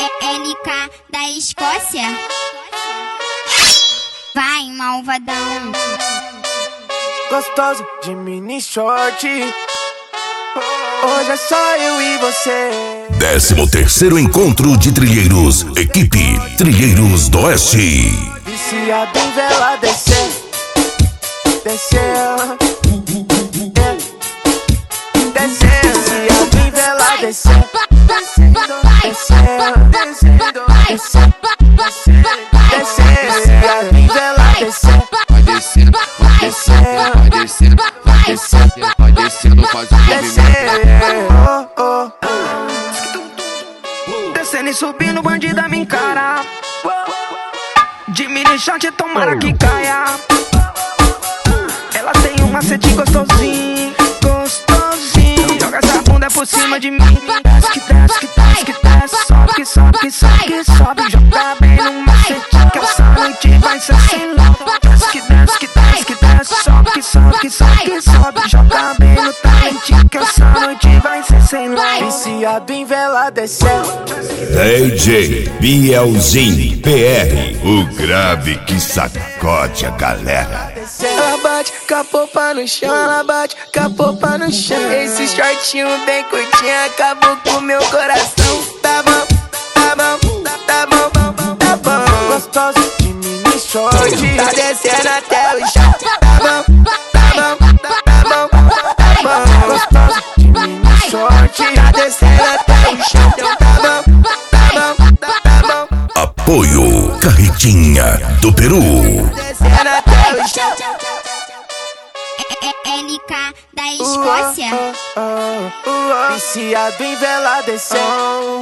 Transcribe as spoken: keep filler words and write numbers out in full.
L K da Escócia. Vai, malvadão. Gostoso de mini short. Hoje é só eu e você. Décimo terceiro encontro de trilheiros. Equipe Trilheiros do Oeste. Viciado em vela descer. Descer. Descer. Viciado em vela descer. Descendo, descendo, descendo, descendo, descendo. Viciado em vela descer. Vai descendo, vai descendo, vai descendo, vai descendo, vai descendo, faz um movimento. Oh, oh. Descendo e subindo, bandida me encara. De mini short, tomara que caia. Ela tem um macete gostosinho, gostosinho. Joga essa bunda por cima de mim. Desce que desce, que desce, que desce. Sobe que sobe, que sobe, que sobe. Joga bem no macete que essa noite vai ser sem louco. Desce que desce, que desce, que desce. Sobe que sobe, que sobe, que sobe. Joga bem no talento que essa noite vai ser sem louco. Viciado em vela descendo. D J Bielzinho P R, o grave que sacode a galera. Ela bate com a popa no chão, ela bate com a popa no chão. Esse shortinho bem curtinho acabou com meu coração. Tá bom, tá bom, tá bom, tá bom. Gostoso de mini short, tá descendo até o chão. Tá bom, tá bom, tá bom, tá bom. Gostoso de mini short, tá descendo até o chão. Tá bom, tá bom, tá bom. Apoio Carretinha do Peru. Descendo até o chão. L K da Escócia. Viciado em vela descer.